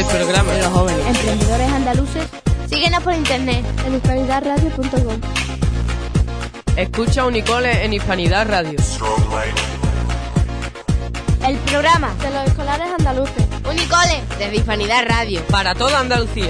programa de los jóvenes. Emprendedores andaluces. Síguenos por internet en hispanidadradio.com. Escucha Unicole en Hispanidad Radio. El programa de los escolares andaluces. Unicole desde Hispanidad Radio. Para toda Andalucía.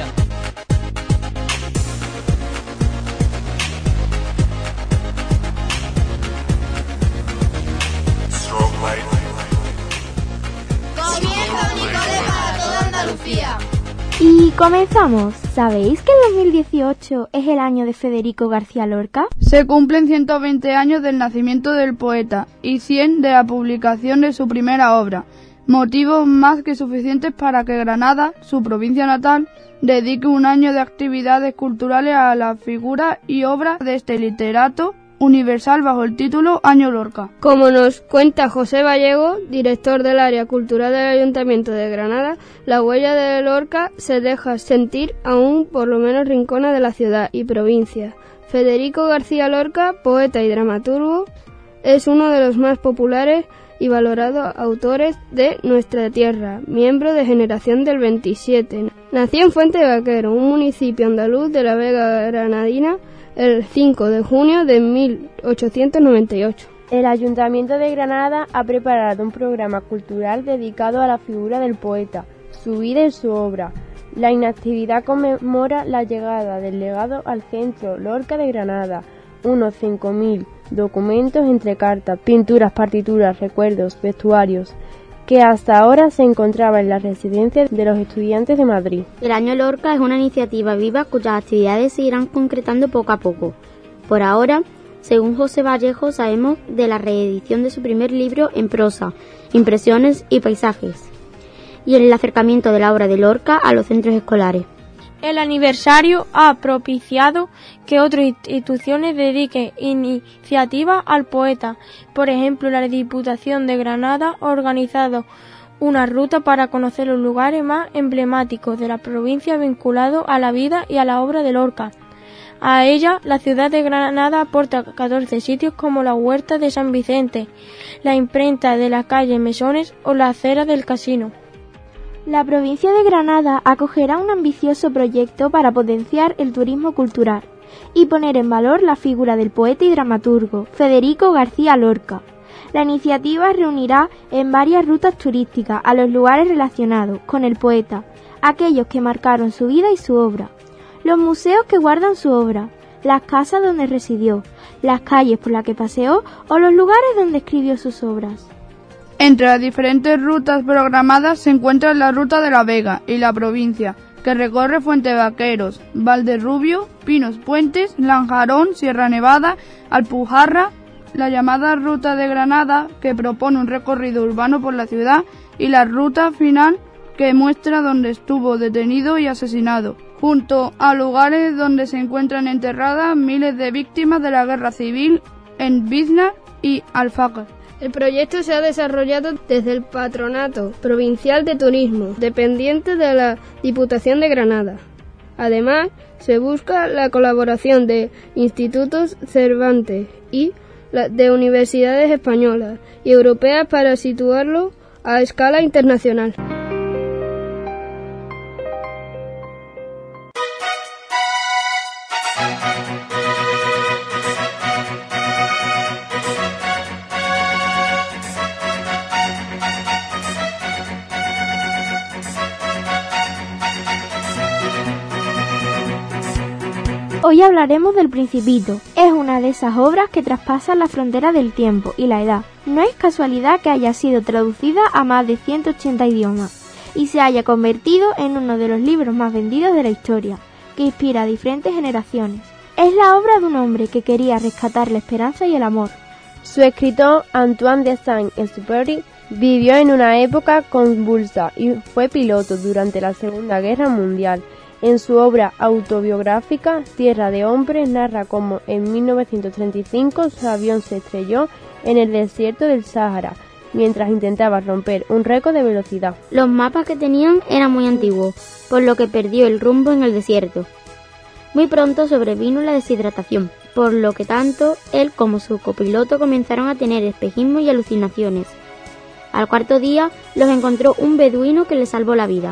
Comienza Unicole para toda Andalucía. Y comenzamos. ¿Sabéis que el 2018 es el año de Federico García Lorca? Se cumplen 120 años del nacimiento del poeta y 100 de la publicación de su primera obra, motivos más que suficientes para que Granada, su provincia natal, dedique un año de actividades culturales a la figura y obra de este literato universal bajo el título Año Lorca. Como nos cuenta José Vallejo, director del área cultural del Ayuntamiento de Granada, la huella de Lorca se deja sentir aún por lo menos rincones de la ciudad y provincia. Federico García Lorca, poeta y dramaturgo, es uno de los más populares y valorados autores de nuestra tierra, miembro de Generación del 27. Nació en Fuente de Vaquero, un municipio andaluz de la Vega Granadina, el 5 de junio de 1898. El Ayuntamiento de Granada ha preparado un programa cultural dedicado a la figura del poeta, su vida y su obra. La inactividad conmemora la llegada del legado al Centro Lorca de Granada, unos 5.000 documentos entre cartas, pinturas, partituras, recuerdos, vestuarios, que hasta ahora se encontraba en la residencia de los estudiantes de Madrid. El Año Lorca es una iniciativa viva cuyas actividades se irán concretando poco a poco. Por ahora, según José Vallejo, sabemos de la reedición de su primer libro en prosa, impresiones y paisajes, y el acercamiento de la obra de Lorca a los centros escolares. El aniversario ha propiciado que otras instituciones dediquen iniciativas al poeta. Por ejemplo, la Diputación de Granada ha organizado una ruta para conocer los lugares más emblemáticos de la provincia vinculados a la vida y a la obra de Lorca. A ella, la ciudad de Granada aporta 14 sitios como la Huerta de San Vicente, la imprenta de la calle Mesones o la acera del Casino. La provincia de Granada acogerá un ambicioso proyecto para potenciar el turismo cultural y poner en valor la figura del poeta y dramaturgo Federico García Lorca. La iniciativa reunirá en varias rutas turísticas a los lugares relacionados con el poeta, aquellos que marcaron su vida y su obra, los museos que guardan su obra, las casas donde residió, las calles por las que paseó o los lugares donde escribió sus obras. Entre las diferentes rutas programadas se encuentra la Ruta de la Vega y la provincia, que recorre Fuente Vaqueros, Valderrubio, Pinos Puentes, Lanjarón, Sierra Nevada, Alpujarra, la llamada Ruta de Granada, que propone un recorrido urbano por la ciudad, y la ruta final, que muestra dónde estuvo detenido y asesinado, junto a lugares donde se encuentran enterradas miles de víctimas de la guerra civil en Biznar y Alfaqar. El proyecto se ha desarrollado desde el Patronato Provincial de Turismo, dependiente de la Diputación de Granada. Además, se busca la colaboración de institutos Cervantes y de universidades españolas y europeas para situarlo a escala internacional. Hoy hablaremos del Principito. Es una de esas obras que traspasan la frontera del tiempo y la edad. No es casualidad que haya sido traducida a más de 180 idiomas y se haya convertido en uno de los libros más vendidos de la historia, que inspira a diferentes generaciones. Es la obra de un hombre que quería rescatar la esperanza y el amor. Su escritor, Antoine de Saint-Exupéry, vivió en una época convulsa y fue piloto durante la Segunda Guerra Mundial. En su obra autobiográfica, Tierra de Hombres, narra cómo en 1935 su avión se estrelló en el desierto del Sáhara, mientras intentaba romper un récord de velocidad. Los mapas que tenían eran muy antiguos, por lo que perdió el rumbo en el desierto. Muy pronto sobrevino la deshidratación, por lo que tanto él como su copiloto comenzaron a tener espejismos y alucinaciones. Al cuarto día los encontró un beduino que le salvó la vida.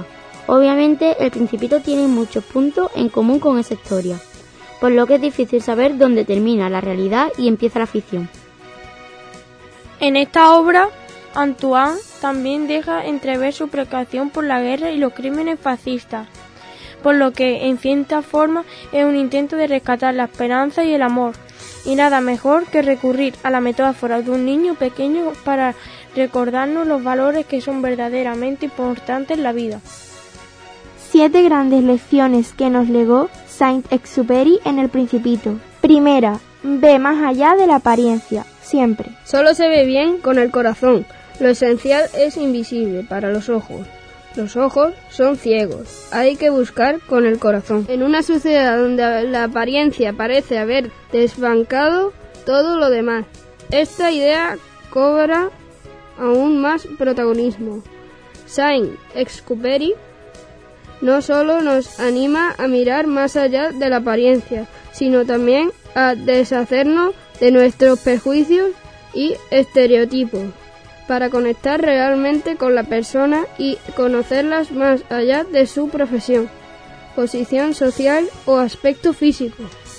Obviamente, El Principito tiene muchos puntos en común con esa historia, por lo que es difícil saber dónde termina la realidad y empieza la ficción. En esta obra, Antoine también deja entrever su preocupación por la guerra y los crímenes fascistas, por lo que, en cierta forma, es un intento de rescatar la esperanza y el amor. Y nada mejor que recurrir a la metáfora de un niño pequeño para recordarnos los valores que son verdaderamente importantes en la vida. 7 grandes lecciones que nos legó Saint-Exupéry en El Principito. Primera, ve más allá de la apariencia, siempre. Solo se ve bien con el corazón. Lo esencial es invisible para los ojos. Los ojos son ciegos. Hay que buscar con el corazón. En una sociedad donde la apariencia parece haber desbancado todo lo demás, esta idea cobra aún más protagonismo. Saint-Exupéry no solo nos anima a mirar más allá de la apariencia, sino también a deshacernos de nuestros prejuicios y estereotipos, para conectar realmente con la persona y conocerlas más allá de su profesión, posición social o aspecto físico.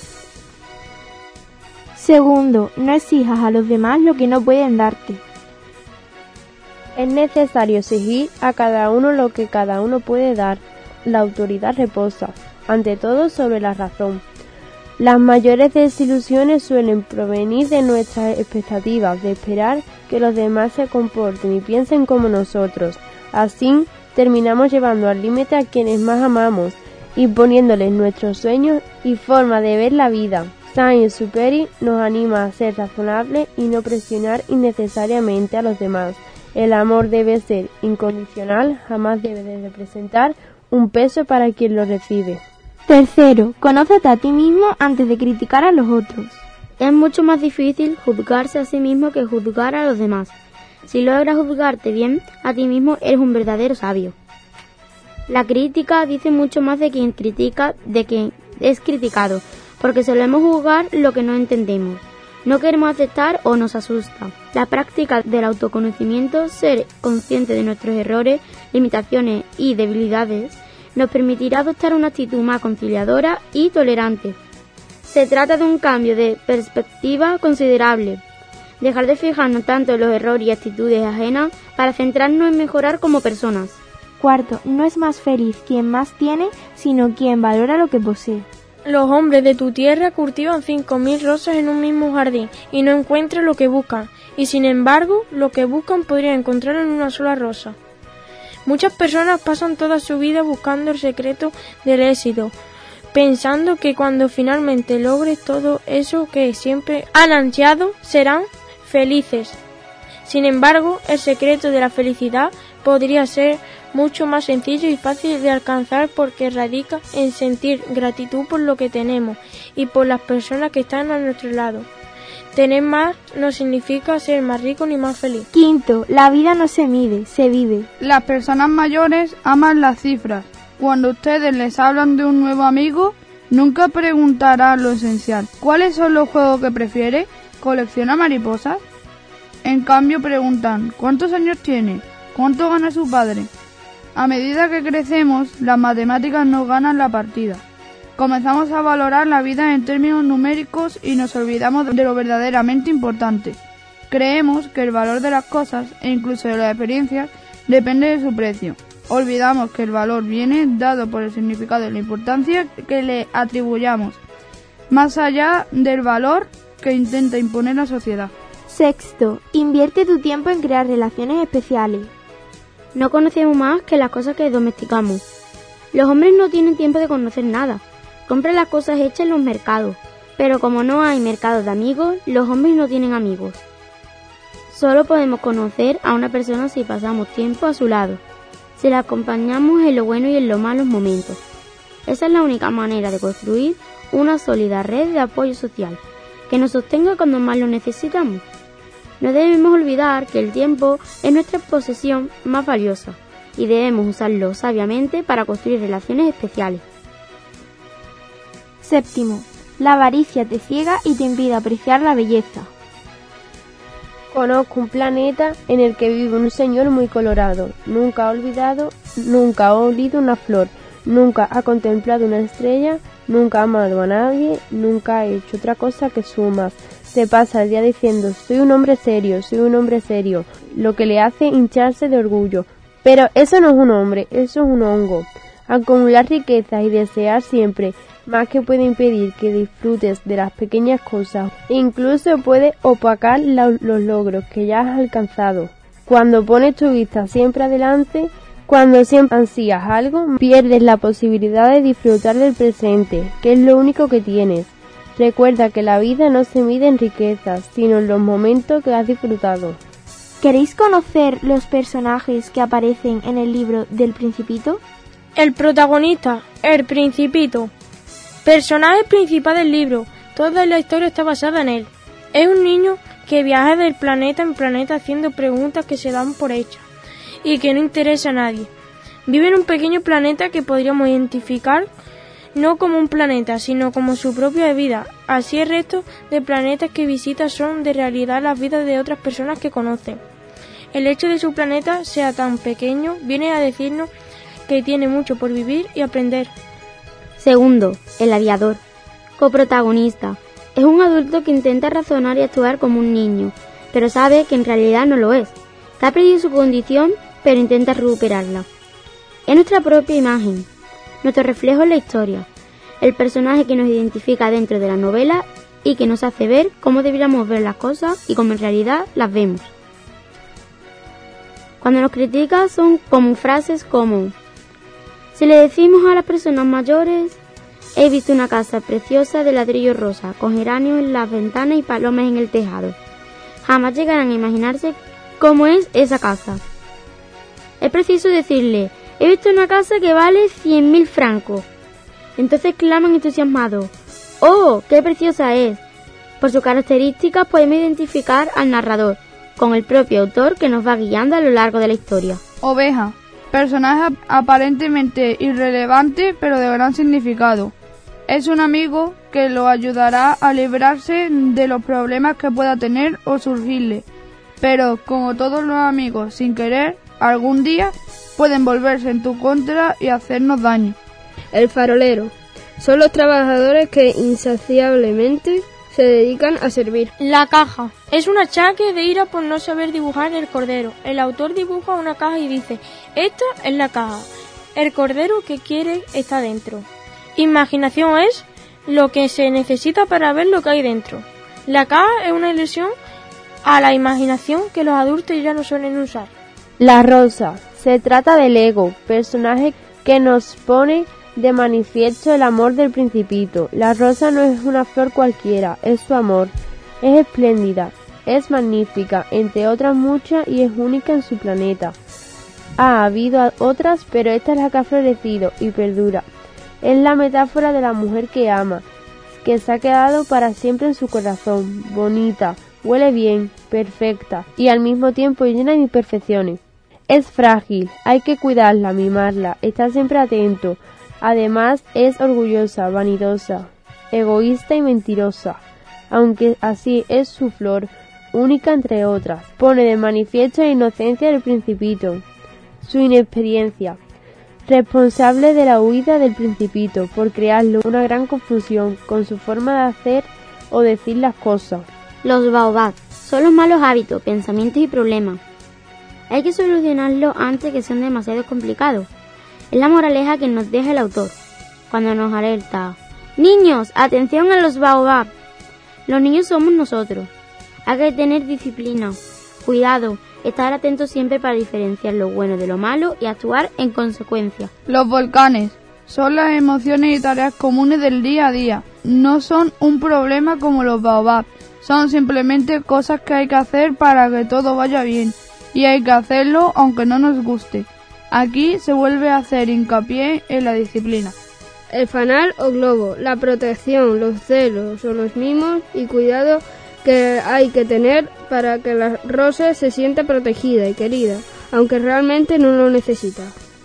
Segundo, no exijas a los demás lo que no pueden darte. Es necesario exigir a cada uno lo que cada uno puede dar. La autoridad reposa, ante todo, sobre la razón. Las mayores desilusiones suelen provenir de nuestras expectativas, de esperar que los demás se comporten y piensen como nosotros. Así, terminamos llevando al límite a quienes más amamos y poniéndoles nuestros sueños y forma de ver la vida. Saint-Exupéry nos anima a ser razonables y no presionar innecesariamente a los demás. El amor debe ser incondicional, jamás debe de representar un peso para quien lo recibe. Tercero, conócete a ti mismo antes de criticar a los otros. Es mucho más difícil juzgarse a sí mismo que juzgar a los demás. Si logras juzgarte bien a ti mismo, eres un verdadero sabio. La crítica dice mucho más de quien critica de quien es criticado, porque solemos juzgar lo que no entendemos. No queremos aceptar o nos asusta. La práctica del autoconocimiento, ser consciente de nuestros errores, limitaciones y debilidades, nos permitirá adoptar una actitud más conciliadora y tolerante. Se trata de un cambio de perspectiva considerable. Dejar de fijarnos tanto en los errores y actitudes ajenas para centrarnos en mejorar como personas. Cuarto, no es más feliz quien más tiene, sino quien valora lo que posee. Los hombres de tu tierra cultivan 5.000 rosas en un mismo jardín y no encuentran lo que buscan, y sin embargo, lo que buscan podrían encontrarlo en una sola rosa. Muchas personas pasan toda su vida buscando el secreto del éxito, pensando que cuando finalmente logres todo eso que siempre han ansiado, serán felices. Sin embargo, el secreto de la felicidad podría ser mucho más sencillo y fácil de alcanzar porque radica en sentir gratitud por lo que tenemos y por las personas que están a nuestro lado. Tener más no significa ser más rico ni más feliz. Quinto, la vida no se mide, se vive. Las personas mayores aman las cifras. Cuando ustedes les hablan de un nuevo amigo, nunca preguntarán lo esencial. ¿Cuáles son los juegos que prefiere? ¿Colecciona mariposas? En cambio preguntan, ¿cuántos años tiene? ¿Cuánto gana su padre? A medida que crecemos, las matemáticas nos ganan la partida. Comenzamos a valorar la vida en términos numéricos y nos olvidamos de lo verdaderamente importante. Creemos que el valor de las cosas, e incluso de las experiencias, depende de su precio. Olvidamos que el valor viene dado por el significado y la importancia que le atribuyamos, más allá del valor que intenta imponer la sociedad. Sexto, invierte tu tiempo en crear relaciones especiales. No conocemos más que las cosas que domesticamos. Los hombres no tienen tiempo de conocer nada. Compran las cosas hechas en los mercados. Pero como no hay mercados de amigos, los hombres no tienen amigos. Solo podemos conocer a una persona si pasamos tiempo a su lado, si la acompañamos en lo bueno y en los malos momentos. Esa es la única manera de construir una sólida red de apoyo social, que nos sostenga cuando más lo necesitamos. No debemos olvidar que el tiempo es nuestra posesión más valiosa y debemos usarlo sabiamente para construir relaciones especiales. Séptimo, la avaricia te ciega y te impide apreciar la belleza. Conozco un planeta en el que vive un señor muy colorado. Nunca ha olvidado nunca ha olido una flor, nunca ha contemplado una estrella, nunca ha amado a nadie, nunca ha hecho otra cosa que sumas. Se pasa el día diciendo, soy un hombre serio, lo que le hace hincharse de orgullo. Pero eso no es un hombre, eso es un hongo. Acumular riquezas y desear siempre más que puede impedir que disfrutes de las pequeñas cosas. Incluso puede opacar los logros que ya has alcanzado. Cuando pones tu vista siempre adelante, cuando siempre ansías algo, pierdes la posibilidad de disfrutar del presente, que es lo único que tienes. Recuerda que la vida no se mide en riquezas, sino en los momentos que has disfrutado. ¿Queréis conocer los personajes que aparecen en el libro del Principito? El protagonista, el Principito. Personaje principal del libro. Toda la historia está basada en él. Es un niño que viaja de planeta en planeta haciendo preguntas que se dan por hechas y que no interesa a nadie. Vive en un pequeño planeta que podríamos identificar no como un planeta, sino como su propia vida. Así el resto de planetas que visita son de realidad las vidas de otras personas que conoce. El hecho de su planeta sea tan pequeño viene a decirnos que tiene mucho por vivir y aprender. Segundo, el aviador. Coprotagonista. Es un adulto que intenta razonar y actuar como un niño, pero sabe que en realidad no lo es. Que ha perdido su condición, pero intenta recuperarla. Es nuestra propia imagen, nuestro reflejo en la historia, el personaje que nos identifica dentro de la novela y que nos hace ver cómo deberíamos ver las cosas y cómo en realidad las vemos. Cuando nos critica son como frases como: si le decimos a las personas mayores, he visto una casa preciosa de ladrillo rosa, con geranios en las ventanas y palomas en el tejado. Jamás llegarán a imaginarse cómo es esa casa. Es preciso decirle, he visto una casa que vale 100.000 francos. Entonces claman entusiasmados, ¡oh, qué preciosa es! Por sus características podemos identificar al narrador, con el propio autor que nos va guiando a lo largo de la historia. Oveja. Personaje aparentemente irrelevante, pero de gran significado. Es un amigo que lo ayudará a librarse de los problemas que pueda tener o surgirle. Pero, como todos los amigos, sin querer, algún día pueden volverse en tu contra y hacernos daño. El farolero. Son los trabajadores que insaciablemente se dedican a servir. La caja. Es un achaque de ira por no saber dibujar el cordero. El autor dibuja una caja y dice, esta es la caja. El cordero que quiere está dentro. Imaginación es lo que se necesita para ver lo que hay dentro. La caja es una ilusión a la imaginación que los adultos ya no suelen usar. La rosa. Se trata del ego, personaje que nos pone de manifiesto el amor del Principito. La rosa no es una flor cualquiera, es su amor. Es espléndida, es magnífica, entre otras muchas, y es única en su planeta. Ha habido otras, pero esta es la que ha florecido y perdura. Es la metáfora de la mujer que ama, que se ha quedado para siempre en su corazón, bonita, huele bien, perfecta, y al mismo tiempo llena de imperfecciones. Es frágil, hay que cuidarla, mimarla, estar siempre atento. Además es orgullosa, vanidosa, egoísta y mentirosa, aunque así es su flor, única entre otras. Pone de manifiesto la inocencia del Principito, su inexperiencia, responsable de la huida del Principito por crearle una gran confusión con su forma de hacer o decir las cosas. Los baobab son los malos hábitos, pensamientos y problemas. Hay que solucionarlos antes que sean demasiado complicados. Es la moraleja que nos deja el autor, cuando nos alerta. Niños, atención a los baobab. Los niños somos nosotros. Hay que tener disciplina, cuidado, estar atentos siempre para diferenciar lo bueno de lo malo y actuar en consecuencia. Los volcanes son las emociones y tareas comunes del día a día. No son un problema como los baobab. Son simplemente cosas que hay que hacer para que todo vaya bien. Y hay que hacerlo aunque no nos guste. Aquí se vuelve a hacer hincapié en la disciplina. El fanal o globo, la protección, los celos o los mimos y cuidado que hay que tener para que la rosa se sienta protegida y querida, aunque realmente no lo necesita.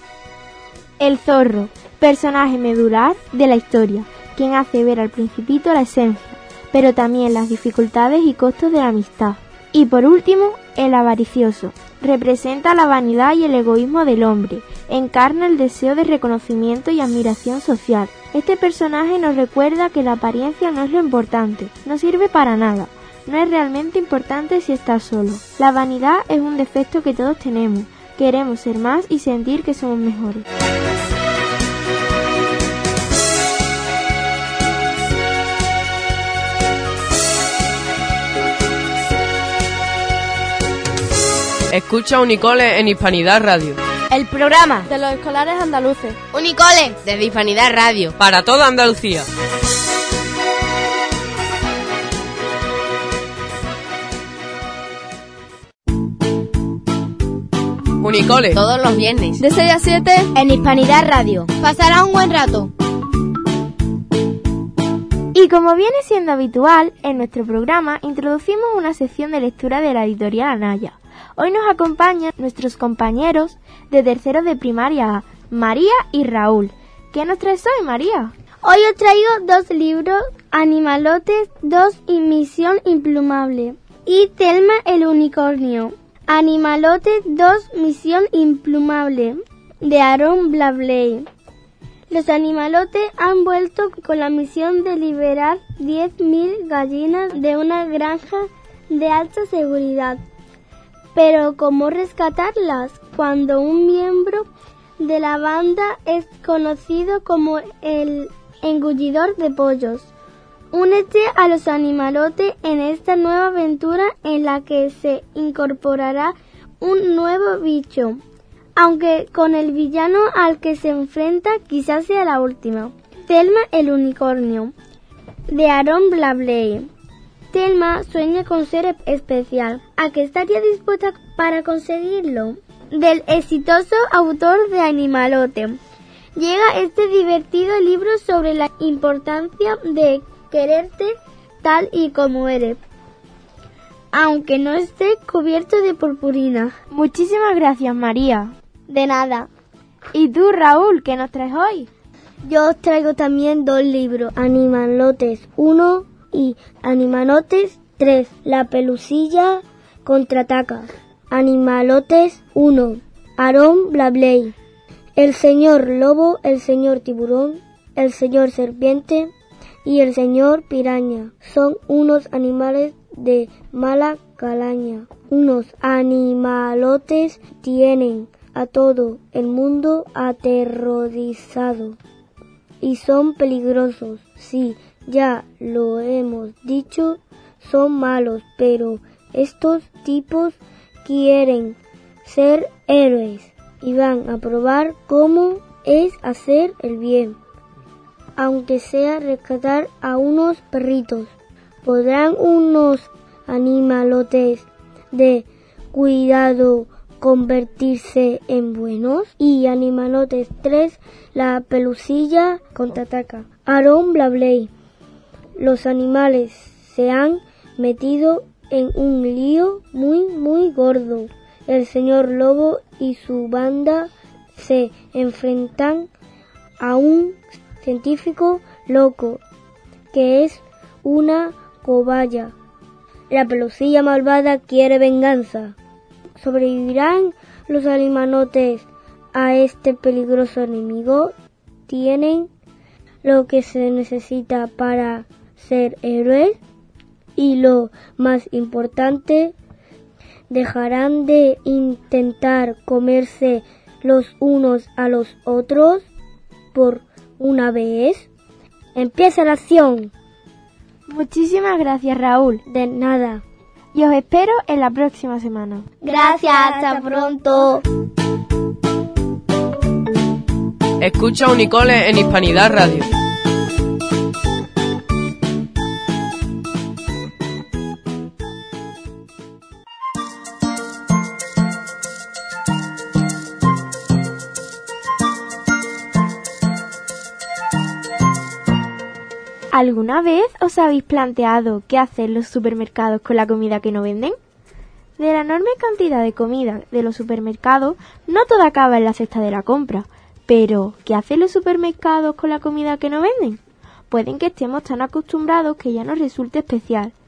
El zorro, personaje medular de la historia, quien hace ver al Principito la esencia, pero también las dificultades y costos de la amistad. Y por último, el avaricioso, representa la vanidad y el egoísmo del hombre, encarna el deseo de reconocimiento y admiración social. Este personaje nos recuerda que la apariencia no es lo importante, no sirve para nada, no es realmente importante si estás solo. La vanidad es un defecto que todos tenemos, queremos ser más y sentir que somos mejores. Escucha Unicole en Hispanidad Radio. El programa de los escolares andaluces. Unicole desde Hispanidad Radio. Para toda Andalucía. Unicole. Todos los viernes. De 6 a 7 En Hispanidad Radio. Pasará un buen rato. Y como viene siendo habitual, en nuestro programa introducimos una sección de lectura de la editorial Anaya. Hoy nos acompañan nuestros compañeros de terceros de primaria A, María y Raúl. ¿Qué nos traes hoy, María? Hoy os traigo 2 libros, Animalotes 2 y Misión Implumable, y Thelma el Unicornio. Animalotes 2, Misión Implumable, de Aaron Blakely. Los animalotes han vuelto con la misión de liberar 10.000 gallinas de una granja de alta seguridad. Pero ¿cómo rescatarlas cuando un miembro de la banda es conocido como el engullidor de pollos? Únete a los animalotes en esta nueva aventura en la que se incorporará un nuevo bicho, aunque con el villano al que se enfrenta quizás sea la última. Thelma el Unicornio, de Aaron Blakely. Thelma sueña con ser especial. ¿A qué estaría dispuesta para conseguirlo? Del exitoso autor de Animalote. Llega este divertido libro sobre la importancia de quererte tal y como eres, aunque no esté cubierto de purpurina. Muchísimas gracias, María. De nada. ¿Y tú, Raúl, qué nos traes hoy? Yo os traigo también 2 libros, Animalotes 1 y Animalotes 3, La Pelusilla contraataca. Animalotes 1, Aaron Blakely. El señor lobo, el señor tiburón, el señor serpiente y el señor piraña son unos animales de mala calaña. Unos animalotes tienen a todo el mundo aterrorizado y son peligrosos. Sí, ya lo hemos dicho, son malos, pero estos tipos quieren ser héroes y van a probar cómo es hacer el bien, aunque sea rescatar a unos perritos. ¿Podrán unos animalotes de cuidado convertirse en buenos? Y Animalotes 3, La Pelusilla contraataca. Aaron Blakely. Los animales se han metido en un lío muy gordo. El señor lobo y su banda se enfrentan a un científico loco que es una cobaya. La pelusilla malvada quiere venganza. ¿Sobrevivirán los animalotes a este peligroso enemigo? ¿Tienen lo que se necesita para ser héroes? Y lo más importante, ¿dejarán de intentar comerse los unos a los otros por una vez? ¡Empieza la acción! Muchísimas gracias, Raúl. De nada. Y os espero en la próxima semana. Gracias, hasta pronto. Escucha Unicole en Hispanidad Radio. ¿Alguna vez os habéis planteado qué hacen los supermercados con la comida que no venden? De la enorme cantidad de comida de los supermercados, no toda acaba en la cesta de la compra. Pero, ¿qué hacen los supermercados con la comida que no venden? Pueden que estemos tan acostumbrados que ya nos resulte especial.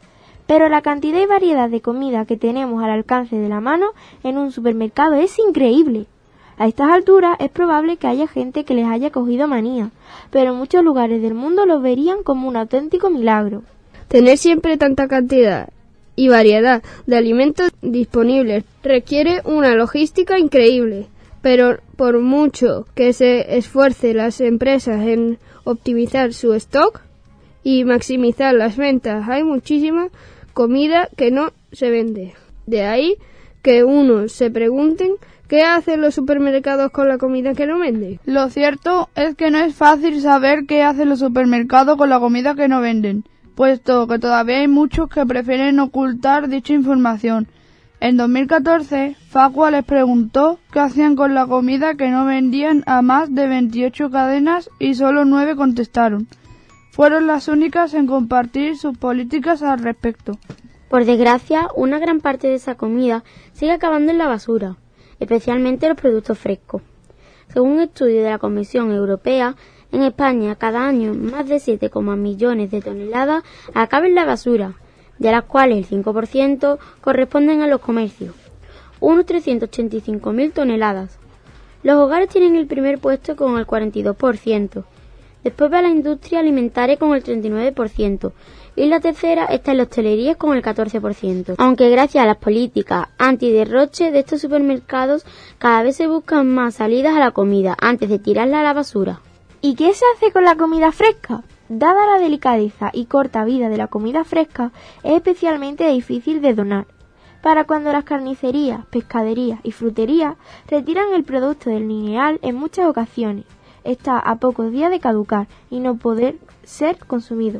Pero la cantidad y variedad de comida que tenemos al alcance de la mano en un supermercado es increíble. A estas alturas es probable que haya gente que les haya cogido manía, pero en muchos lugares del mundo los verían como un auténtico milagro. Tener siempre tanta cantidad y variedad de alimentos disponibles requiere una logística increíble, pero por mucho que se esfuercen las empresas en optimizar su stock y maximizar las ventas, hay muchísima comida que no se vende. De ahí que unos se pregunten ¿qué hacen los supermercados con la comida que no venden? Lo cierto es que no es fácil saber qué hacen los supermercados con la comida que no venden, puesto que todavía hay muchos que prefieren ocultar dicha información. En 2014, Facua les preguntó qué hacían con la comida que no vendían a más de 28 cadenas y solo 9 contestaron. Fueron las únicas en compartir sus políticas al respecto. Por desgracia, una gran parte de esa comida sigue acabando en la basura, especialmente los productos frescos. Según un estudio de la Comisión Europea, en España cada año más de 7,1 millones de toneladas acaban en la basura, de las cuales el 5% corresponden a los comercios, unos 385.000 toneladas. Los hogares tienen el primer puesto con el 42%, después va la industria alimentaria con el 39%, y la tercera está en la hostelería con el 14%. Aunque gracias a las políticas antiderroche de estos supermercados, cada vez se buscan más salidas a la comida antes de tirarla a la basura. ¿Y qué se hace con la comida fresca? Dada la delicadeza y corta vida de la comida fresca, es especialmente difícil de donar. Para cuando las carnicerías, pescaderías y fruterías retiran el producto del lineal, en muchas ocasiones está a pocos días de caducar y no poder ser consumido.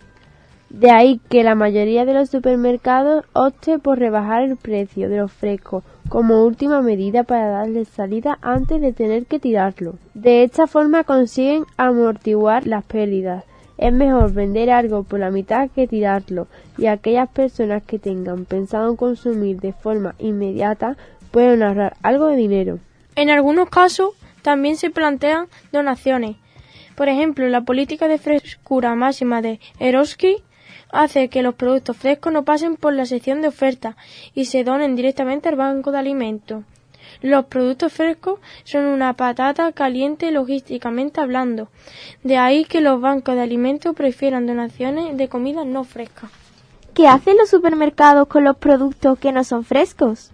De ahí que la mayoría de los supermercados opte por rebajar el precio de los frescos como última medida para darles salida antes de tener que tirarlo. De esta forma consiguen amortiguar las pérdidas. Es mejor vender algo por la mitad que tirarlo, y aquellas personas que tengan pensado consumir de forma inmediata pueden ahorrar algo de dinero. En algunos casos también se plantean donaciones. Por ejemplo, la política de frescura máxima de Eroski hace que los productos frescos no pasen por la sección de oferta y se donen directamente al banco de alimentos. Los productos frescos son una patata caliente logísticamente hablando. De ahí que los bancos de alimentos prefieran donaciones de comida no fresca. ¿Qué hacen los supermercados con los productos que no son frescos?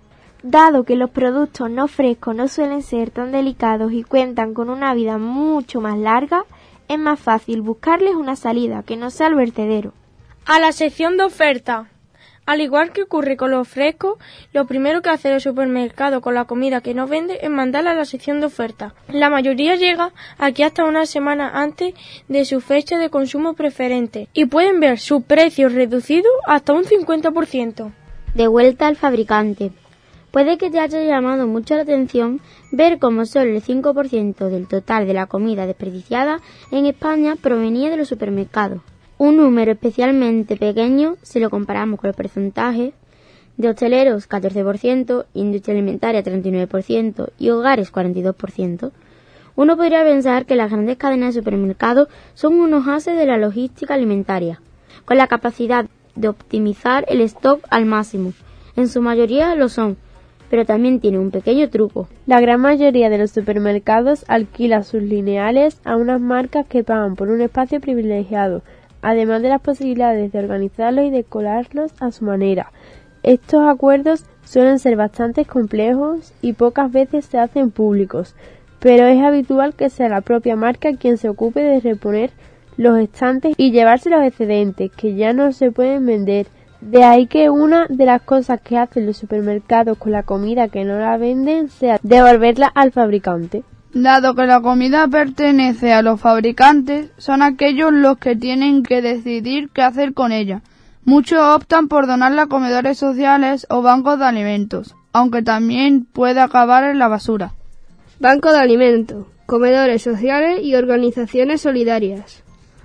Dado que los productos no frescos no suelen ser tan delicados y cuentan con una vida mucho más larga, es más fácil buscarles una salida que no sea el vertedero. A la sección de oferta. Al igual que ocurre con los frescos, lo primero que hace el supermercado con la comida que no vende es mandarla a la sección de oferta. La mayoría llega aquí hasta una semana antes de su fecha de consumo preferente y pueden ver su precio reducido hasta un 50%. De vuelta al fabricante. Puede que te haya llamado mucho la atención ver cómo solo el 5% del total de la comida desperdiciada en España provenía de los supermercados. Un número especialmente pequeño si lo comparamos con el porcentaje de hosteleros 14%, industria alimentaria 39% y hogares 42%. Uno podría pensar que las grandes cadenas de supermercados son unos ases de la logística alimentaria, con la capacidad de optimizar el stock al máximo. En su mayoría lo son, pero también tiene un pequeño truco. La gran mayoría de los supermercados alquila sus lineales a unas marcas que pagan por un espacio privilegiado, además de las posibilidades de organizarlos y decorarlos a su manera. Estos acuerdos suelen ser bastante complejos y pocas veces se hacen públicos, pero es habitual que sea la propia marca quien se ocupe de reponer los estantes y llevarse los excedentes que ya no se pueden vender. De ahí que una de las cosas que hacen los supermercados con la comida que no la venden sea devolverla al fabricante. Dado que la comida pertenece a los fabricantes, son aquellos los que tienen que decidir qué hacer con ella. Muchos optan por donarla a comedores sociales o bancos de alimentos, aunque también puede acabar en la basura. Banco de alimentos, comedores sociales y organizaciones solidarias.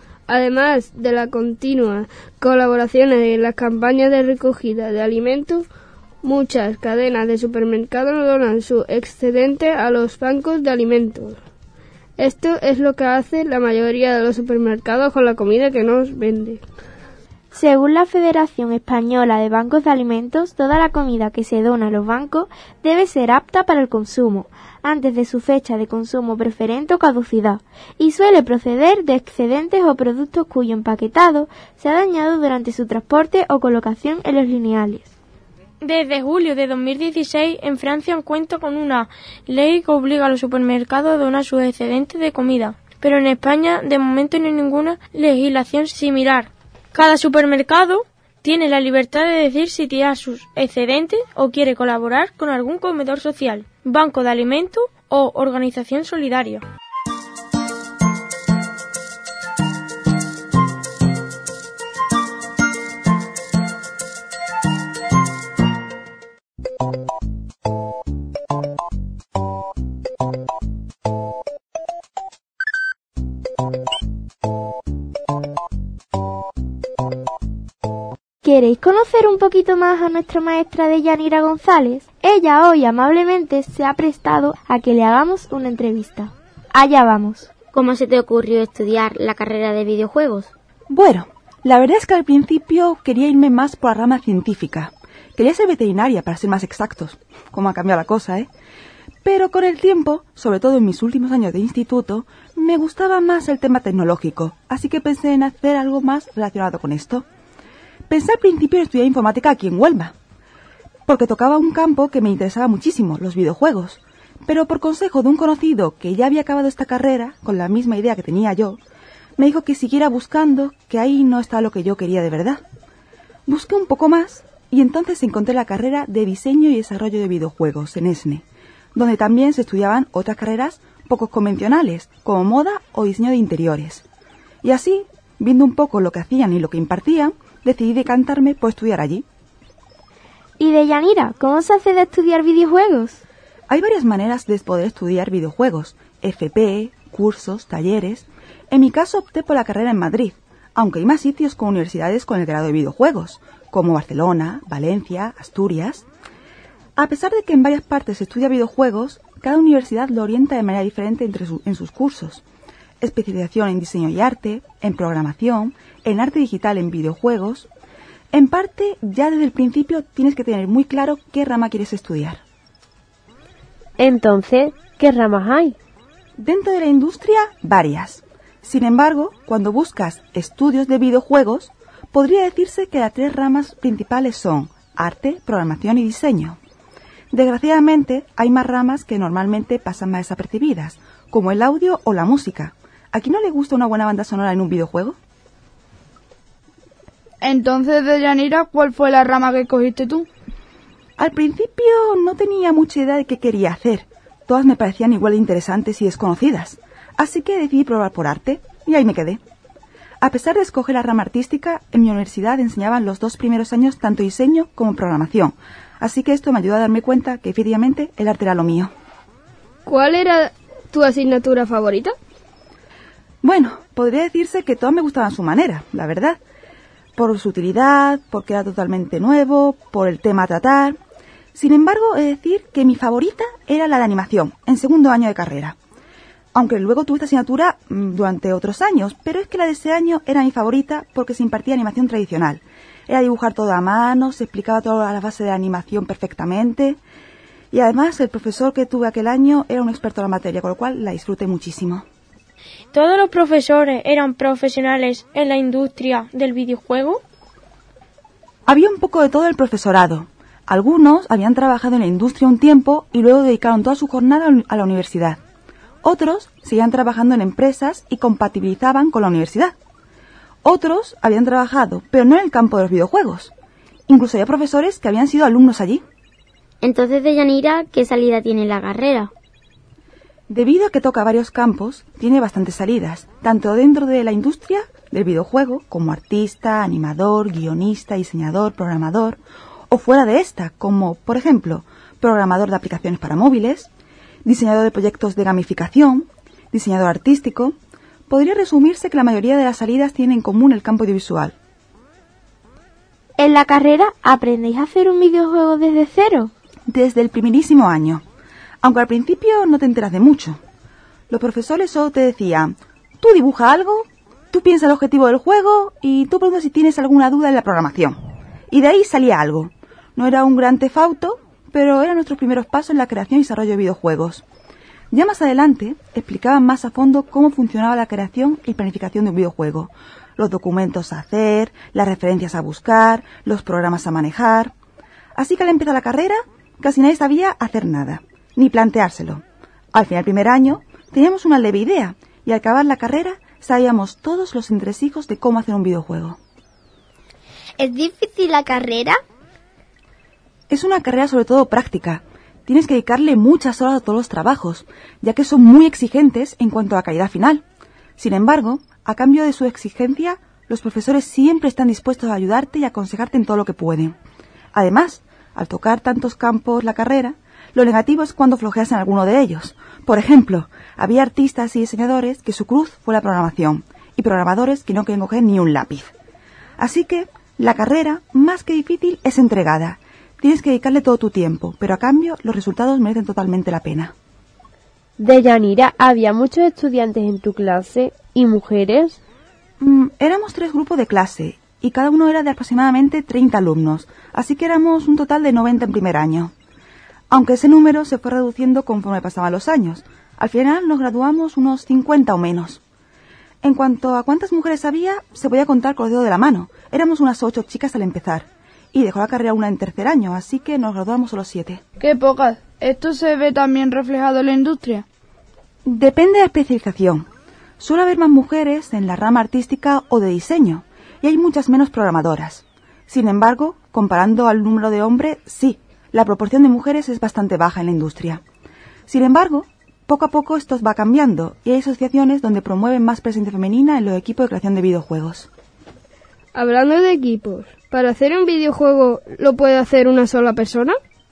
Además de la continua colaboración en las campañas de recogida de alimentos, muchas cadenas de supermercados donan su excedente a los bancos de alimentos. Esto es lo que hace la mayoría de los supermercados con la comida que nos vende. Según la Federación Española de Bancos de Alimentos, toda la comida que se dona a los bancos debe ser apta para el consumo, antes de su fecha de consumo preferente o caducidad, y suele proceder de excedentes o productos cuyo empaquetado se ha dañado durante su transporte o colocación en los lineales. Desde julio de 2016, en Francia cuenta con una ley que obliga a los supermercados a donar sus excedentes de comida, pero en España de momento no hay ninguna legislación similar. Cada supermercado tiene la libertad de decir si tira sus excedentes o quiere colaborar con algún comedor social, banco de alimentos o organización solidaria. ¿Queréis conocer un poquito más a nuestra maestra Deyanira González? Ella hoy amablemente se ha prestado a que le hagamos una entrevista. Allá vamos. ¿Cómo se te ocurrió estudiar la carrera de videojuegos? Bueno, la verdad es que al principio quería irme más por la rama científica. Quería ser veterinaria, para ser más exactos. Cómo ha cambiado la cosa, ¿eh? Pero con el tiempo, sobre todo en mis últimos años de instituto, me gustaba más el tema tecnológico, así que pensé en hacer algo más relacionado con esto. Pensé al principio en estudiar informática aquí en Huelva, porque tocaba un campo que me interesaba muchísimo, los videojuegos. Pero por consejo de un conocido que ya había acabado esta carrera, con la misma idea que tenía yo, me dijo que siguiera buscando, que ahí no estaba lo que yo quería de verdad. Busqué un poco más y entonces encontré la carrera de Diseño y Desarrollo de Videojuegos en ESNE, donde también se estudiaban otras carreras poco convencionales, como moda o diseño de interiores. Y así, viendo un poco lo que hacían y lo que impartían, decidí decantarme por estudiar allí. Y Deyanira, ¿cómo se hace de estudiar videojuegos? Hay varias maneras de poder estudiar videojuegos, FP, cursos, talleres. En mi caso opté por la carrera en Madrid, aunque hay más sitios con universidades con el grado de videojuegos, como Barcelona, Valencia, Asturias. A pesar de que en varias partes se estudia videojuegos, cada universidad lo orienta de manera diferente en sus cursos. Especialización en diseño y arte, en programación, en arte digital en videojuegos. En parte, ya desde el principio tienes que tener muy claro qué rama quieres estudiar. Entonces, ¿qué ramas hay? Dentro de la industria, varias. Sin embargo, cuando buscas estudios de videojuegos, podría decirse que las tres ramas principales son arte, programación y diseño. Desgraciadamente, hay más ramas que normalmente pasan más desapercibidas, como el audio o la música. ¿A quién no le gusta una buena banda sonora en un videojuego? Entonces, Deyanira, ¿cuál fue la rama que cogiste tú? Al principio no tenía mucha idea de qué quería hacer. Todas me parecían igual de interesantes y desconocidas. Así que decidí probar por arte, y ahí me quedé. A pesar de escoger la rama artística, en mi universidad enseñaban los 2 primeros años tanto diseño como programación. Así que esto me ayudó a darme cuenta que efectivamente el arte era lo mío. ¿Cuál era tu asignatura favorita? Bueno, podría decirse que todas me gustaban a su manera, la verdad. Por su utilidad, porque era totalmente nuevo, por el tema a tratar. Sin embargo, he de decir que mi favorita era la de animación, en segundo año de carrera. Aunque luego tuve esta asignatura durante otros años, pero es que la de ese año era mi favorita porque se impartía animación tradicional. Era dibujar todo a mano, se explicaba toda la base de la animación perfectamente. Y además, el profesor que tuve aquel año era un experto en la materia, con lo cual la disfruté muchísimo. ¿Todos los profesores eran profesionales en la industria del videojuego? Había un poco de todo el profesorado. Algunos habían trabajado en la industria un tiempo y luego dedicaron toda su jornada a la universidad. Otros seguían trabajando en empresas y compatibilizaban con la universidad. Otros habían trabajado, pero no en el campo de los videojuegos. Incluso había profesores que habían sido alumnos allí. Entonces, Deyanira, ¿qué salida tiene la carrera? Debido a que toca varios campos, tiene bastantes salidas, tanto dentro de la industria del videojuego, como artista, animador, guionista, diseñador, programador, o fuera de esta, como, por ejemplo, programador de aplicaciones para móviles, diseñador de proyectos de gamificación, diseñador artístico. Podría resumirse que la mayoría de las salidas tienen en común el campo audiovisual. ¿En la carrera aprendéis a hacer un videojuego desde cero? Desde el primerísimo año. Aunque al principio no te enteras de mucho. Los profesores solo te decían, tú dibuja algo Tú piensas el objetivo del juego y tú preguntas si tienes alguna duda en la programación. Y de ahí salía algo. No era un gran Theft Auto, pero eran nuestros primeros pasos en la creación y desarrollo de videojuegos. Ya más adelante explicaban más a fondo cómo funcionaba la creación y planificación de un videojuego. Los documentos a hacer, las referencias a buscar, los programas a manejar. Así que al empezar la carrera, casi nadie sabía hacer nada, ni planteárselo. Al final del primer año, teníamos una leve idea, y al acabar la carrera, sabíamos todos los entresijos de cómo hacer un videojuego. ¿Es difícil la carrera? Es una carrera sobre todo práctica. Tienes que dedicarle muchas horas a todos los trabajos, ya que son muy exigentes en cuanto a la calidad final. Sin embargo, a cambio de su exigencia, los profesores siempre están dispuestos a ayudarte y a aconsejarte en todo lo que pueden. Además, al tocar tantos campos la carrera, lo negativo es cuando flojeas en alguno de ellos. Por ejemplo, había artistas y diseñadores que su cruz fue la programación, y programadores que no quieren coger ni un lápiz. Así que, la carrera, más que difícil, es entregada. Tienes que dedicarle todo tu tiempo, pero a cambio los resultados merecen totalmente la pena. Deyanira, ¿había muchos estudiantes en tu clase y mujeres? Éramos 3 grupos de clase y cada uno era de aproximadamente 30 alumnos, así que éramos un total de 90 en primer año. Aunque ese número se fue reduciendo conforme pasaban los años. Al final nos graduamos unos 50 o menos. En cuanto a cuántas mujeres había, se podía contar con los dedos de la mano. Éramos unas 8 chicas al empezar. Y dejó la carrera una en tercer año, así que nos graduamos solo 7. ¡Qué pocas! ¿Esto se ve también reflejado en la industria? Depende de la especialización. Suele haber más mujeres en la rama artística o de diseño, y hay muchas menos programadoras. Sin embargo, comparando al número de hombres, sí, la proporción de mujeres es bastante baja en la industria. Sin embargo, poco a poco esto va cambiando, y hay asociaciones donde promueven más presencia femenina en los equipos de creación de videojuegos. Hablando de equipos, ¿para hacer un videojuego lo puede hacer una sola persona?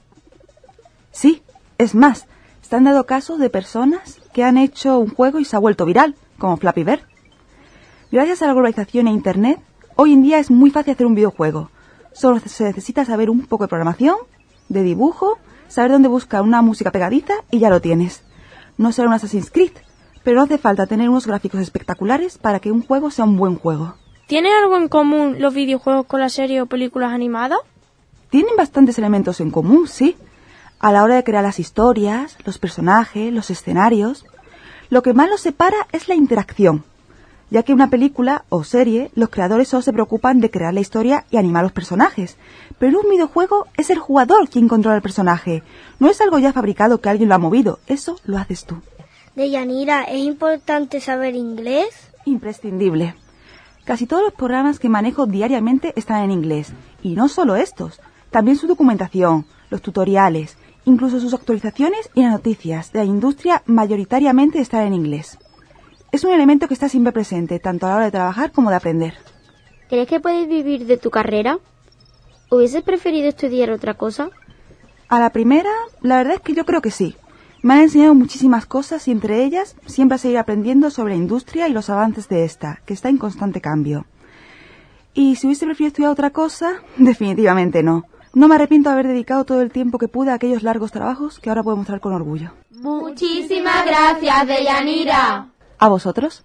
Sí, es más, se han dado casos de personas que han hecho un juego y se ha vuelto viral, como Flappy Bird. Gracias a la globalización e Internet, hoy en día es muy fácil hacer un videojuego. Solo se necesita saber un poco de programación, de dibujo, saber dónde buscar una música pegadiza y ya lo tienes. No será un Assassin's Creed, pero no hace falta tener unos gráficos espectaculares para que un juego sea un buen juego. ¿Tienen algo en común los videojuegos con las series o películas animadas? Tienen bastantes elementos en común, sí. A la hora de crear las historias, los personajes, los escenarios, lo que más los separa es la interacción, ya que en una película o serie los creadores solo se preocupan de crear la historia y animar los personajes, pero en un videojuego es el jugador quien controla el personaje, no es algo ya fabricado que alguien lo ha movido, eso lo haces tú. Deyanira, ¿es importante saber inglés? Imprescindible. Casi todos los programas que manejo diariamente están en inglés, y no solo estos, también su documentación, los tutoriales, incluso sus actualizaciones y las noticias de la industria mayoritariamente están en inglés. Es un elemento que está siempre presente, tanto a la hora de trabajar como de aprender. ¿Crees que puedes vivir de tu carrera? ¿Hubieses preferido estudiar otra cosa? A la primera, la verdad es que yo creo que sí. Me han enseñado muchísimas cosas y entre ellas siempre a seguir aprendiendo sobre la industria y los avances de esta, que está en constante cambio. Y si hubiese preferido estudiar otra cosa, definitivamente no. No me arrepiento de haber dedicado todo el tiempo que pude a aquellos largos trabajos que ahora puedo mostrar con orgullo. Muchísimas gracias, Deyanira. ¿A vosotros?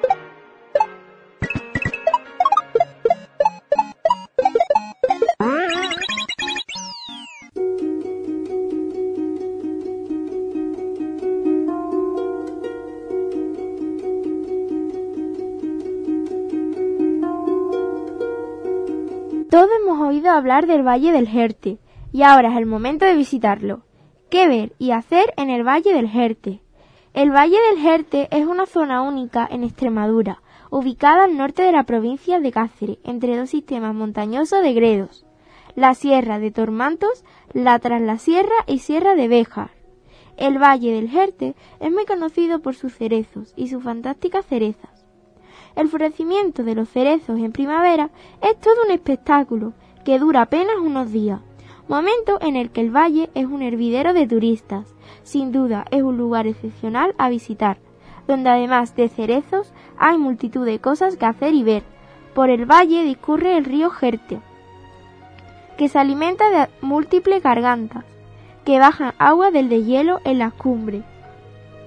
Todos hemos oído hablar del Valle del Jerte, y ahora es el momento de visitarlo. ¿Qué ver y hacer en el Valle del Jerte? El Valle del Jerte es una zona única en Extremadura, ubicada al norte de la provincia de Cáceres, entre dos sistemas montañosos de Gredos, la Sierra de Tormantos, la Traslasierra y Sierra de Béjar. El Valle del Jerte es muy conocido por sus cerezos y sus fantásticas cerezas. El florecimiento de los cerezos en primavera es todo un espectáculo que dura apenas unos días, momento en el que el valle es un hervidero de turistas. Sin duda es un lugar excepcional a visitar, donde además de cerezos hay multitud de cosas que hacer y ver. Por el valle discurre el río Jerte, que se alimenta de múltiples gargantas, que bajan agua del deshielo en las cumbres.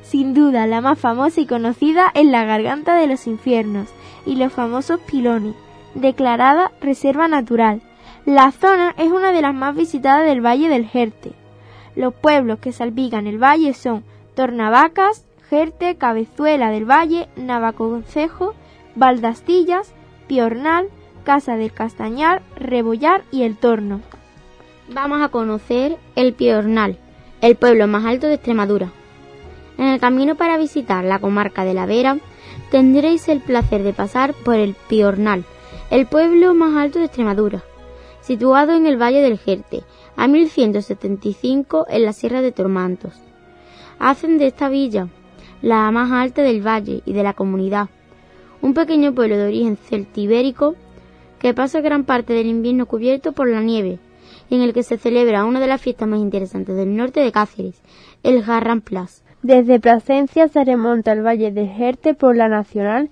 Sin duda, la más famosa y conocida es la Garganta de los Infiernos y los famosos pilones, declarada reserva natural. La zona es una de las más visitadas del Valle del Jerte. Los pueblos que salpican el valle son Tornavacas, Jerte, Cabezuela del Valle, Navaconcejo, Valdastillas, Piornal, Casa del Castañar, Rebollar y El Torno. Vamos a conocer el Piornal, el pueblo más alto de Extremadura. En el camino para visitar la comarca de la Vera, tendréis el placer de pasar por el Piornal, el pueblo más alto de Extremadura, situado en el Valle del Jerte, a 1175 en la Sierra de Tormantos. Hacen de esta villa la más alta del valle y de la comunidad, un pequeño pueblo de origen celtibérico que pasa gran parte del invierno cubierto por la nieve, y en el que se celebra una de las fiestas más interesantes del norte de Cáceres, el Jarramplas. Desde Plasencia se remonta al Valle del Jerte por la Nacional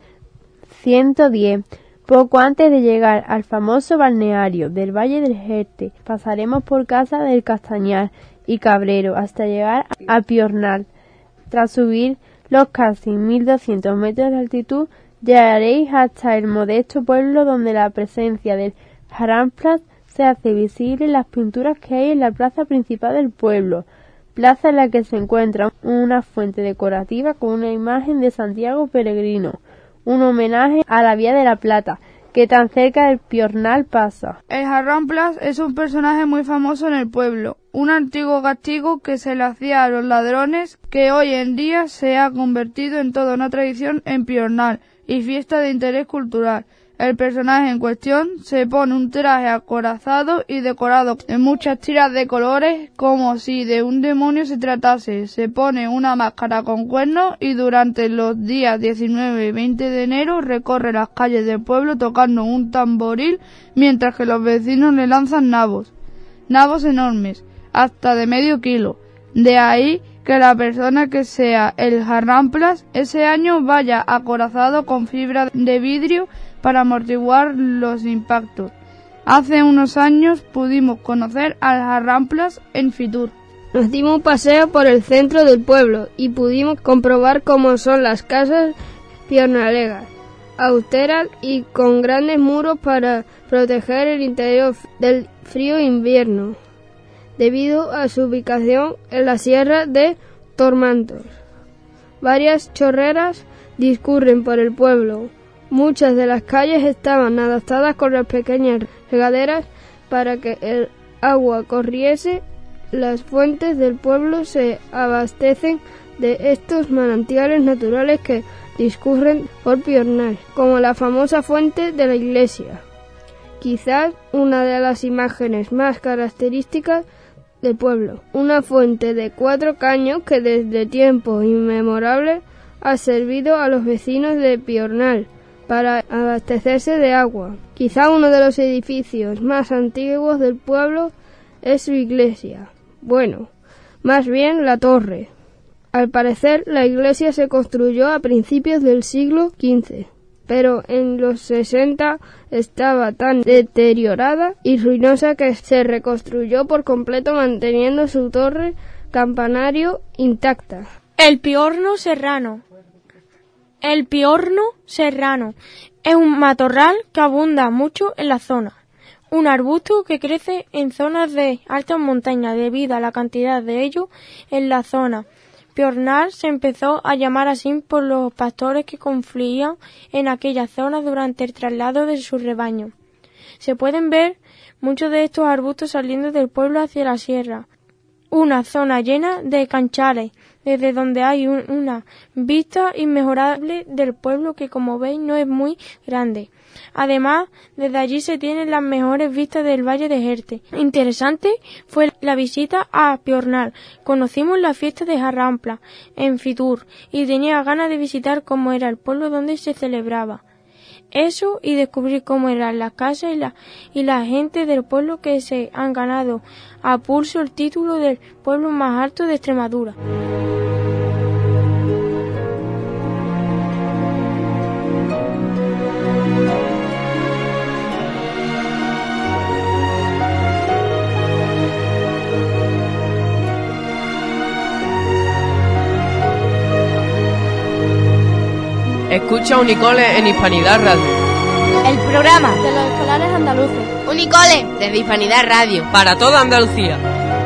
110. Poco antes de llegar al famoso balneario del Valle del Jerte, pasaremos por Casa del Castañar y Cabrero hasta llegar a Piornal. Tras subir los casi 1200 metros de altitud, llegaréis hasta el modesto pueblo donde la presencia del Jarramplas se hace visible en las pinturas que hay en la plaza principal del pueblo, plaza en la que se encuentra una fuente decorativa con una imagen de Santiago Peregrino, un homenaje a la Vía de la Plata, que tan cerca del Piornal pasa. El Jarramplas es un personaje muy famoso en el pueblo, un antiguo castigo que se le hacía a los ladrones, que hoy en día se ha convertido en toda una tradición en Piornal y fiesta de interés cultural. El personaje en cuestión se pone un traje acorazado y decorado en muchas tiras de colores, como si de un demonio se tratase. Se pone una máscara con cuernos y durante los días 19 y 20 de enero recorre las calles del pueblo tocando un tamboril, mientras que los vecinos le lanzan nabos enormes, hasta de medio kilo. De ahí que la persona que sea el Jarramplas ese año vaya acorazado con fibra de vidrio para amortiguar los impactos. Hace unos años pudimos conocer al Jarramplas en Fitur. Nos dimos un paseo por el centro del pueblo y pudimos comprobar cómo son las casas piornalegas, austeras y con grandes muros para proteger el interior del frío invierno, debido a su ubicación en la Sierra de Tormantos. Varias chorreras discurren por el pueblo. Muchas de las calles estaban adaptadas con las pequeñas regaderas para que el agua corriese. Las fuentes del pueblo se abastecen de estos manantiales naturales que discurren por Piornal, como la famosa fuente de la iglesia, quizás una de las imágenes más características del pueblo, una fuente de 4 caños que desde tiempos inmemorables ha servido a los vecinos de Piornal para abastecerse de agua. Quizá uno de los edificios más antiguos del pueblo es su iglesia. Bueno, más bien la torre. Al parecer, la iglesia se construyó a principios del siglo XV, pero en los 60 estaba tan deteriorada y ruinosa que se reconstruyó por completo manteniendo su torre campanario intacta. El piorno serrano. El piorno serrano es un matorral que abunda mucho en la zona. Un arbusto que crece en zonas de altas montañas debido a la cantidad de ellos en la zona. Piornal se empezó a llamar así por los pastores que confluían en aquella zona durante el traslado de su rebaño. Se pueden ver muchos de estos arbustos saliendo del pueblo hacia la sierra, una zona llena de canchales, desde donde hay una vista inmejorable del pueblo que, como veis, no es muy grande. Además, desde allí se tienen las mejores vistas del Valle de Jerte. Interesante fue la visita a Piornal. Conocimos la fiesta de Jarramplas en Fitur y tenía ganas de visitar cómo era el pueblo donde se celebraba. Eso y descubrir cómo eran las casas y la gente del pueblo que se han ganado a pulso el título del pueblo más alto de Extremadura. Escucha Unicole en Hispanidad Radio. El programa de los escolares andaluces. Unicole, desde Hispanidad Radio. Para toda Andalucía.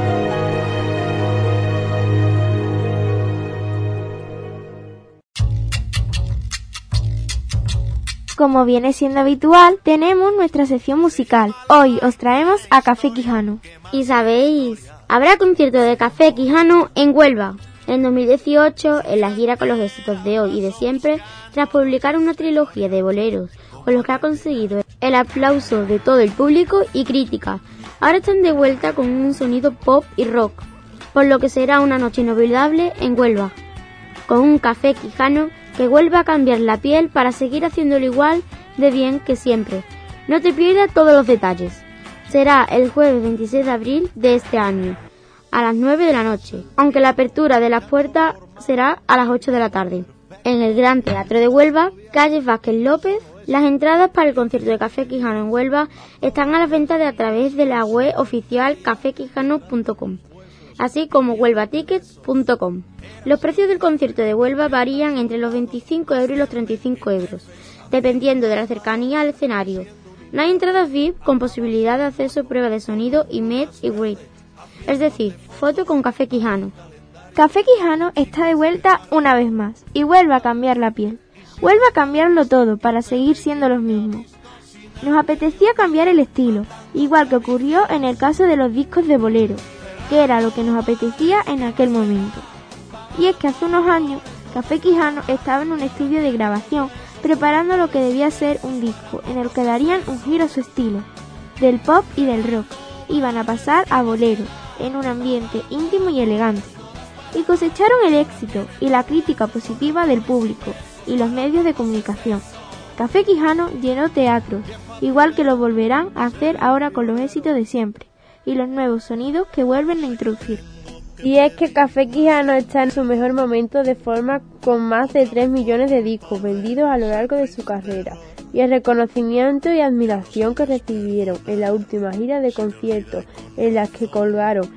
Como viene siendo habitual, tenemos nuestra sección musical. Hoy os traemos a Café Quijano. Y sabéis, habrá concierto de Café Quijano en Huelva. En 2018, en la gira con los éxitos de hoy y de siempre, tras publicar una trilogía de boleros, con los que ha conseguido el aplauso de todo el público y crítica. Ahora están de vuelta con un sonido pop y rock, por lo que será una noche inolvidable en Huelva, con un Café Quijano que vuelva a cambiar la piel para seguir haciéndolo igual de bien que siempre. No te pierdas todos los detalles. Será el jueves 26 de abril de este año, a las 9 de la noche, aunque la apertura de las puertas será a las 8 de la tarde. En el Gran Teatro de Huelva, calle Vázquez López. Las entradas para el concierto de Café Quijano en Huelva están a la venta a través de la web oficial cafequijano.com, así como huelvatickets.com. Los precios del concierto de Huelva varían entre los 25 euros y los 35 euros, dependiendo de la cercanía al escenario. No hay entradas VIP con posibilidad de acceso, prueba de sonido y meet y greet, es decir, foto con Café Quijano. Café Quijano está de vuelta una vez más y vuelve a cambiar la piel. Vuelve a cambiarlo todo para seguir siendo los mismos. Nos apetecía cambiar el estilo, igual que ocurrió en el caso de los discos de bolero, que era lo que nos apetecía en aquel momento. Y es que hace unos años, Café Quijano estaba en un estudio de grabación preparando lo que debía ser un disco en el que darían un giro a su estilo, del pop y del rock. Iban a pasar a bolero, en un ambiente íntimo y elegante. Y cosecharon el éxito y la crítica positiva del público y los medios de comunicación. Café Quijano llenó teatros, igual que lo volverán a hacer ahora con los éxitos de siempre y los nuevos sonidos que vuelven a introducir. Y es que Café Quijano está en su mejor momento de forma con más de 3 millones de discos vendidos a lo largo de su carrera y el reconocimiento y admiración que recibieron en la última gira de conciertos en las que colgaron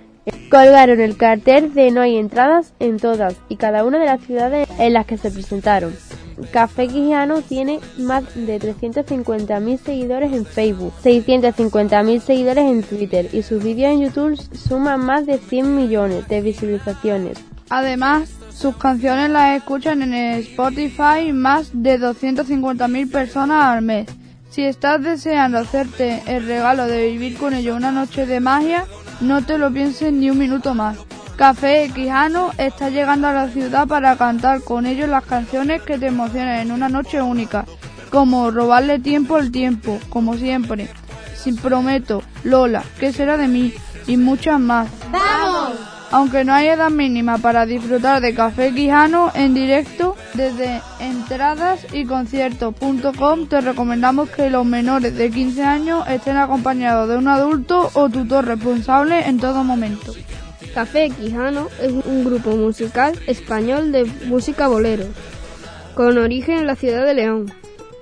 el cartel de No hay entradas en todas y cada una de las ciudades en las que se presentaron. Café Quijano tiene más de 350.000 seguidores en Facebook, 650.000 seguidores en Twitter y sus vídeos en YouTube suman más de 100 millones de visualizaciones. Además, sus canciones las escuchan en Spotify más de 250.000 personas al mes. Si estás deseando hacerte el regalo de vivir con ellos una noche de magia, no te lo pienses ni un minuto más. Café Quijano está llegando a la ciudad para cantar con ellos las canciones que te emocionan en una noche única, como Robarle tiempo al tiempo, como siempre, Sin prometo, Lola, ¿qué será de mí? Y muchas más. ¡Vamos! Aunque no hay edad mínima para disfrutar de Café Quijano en directo, desde entradas y conciertos.com te recomendamos que los menores de 15 años estén acompañados de un adulto o tutor responsable en todo momento. Café Quijano es un grupo musical español de música bolero, con origen en la ciudad de León.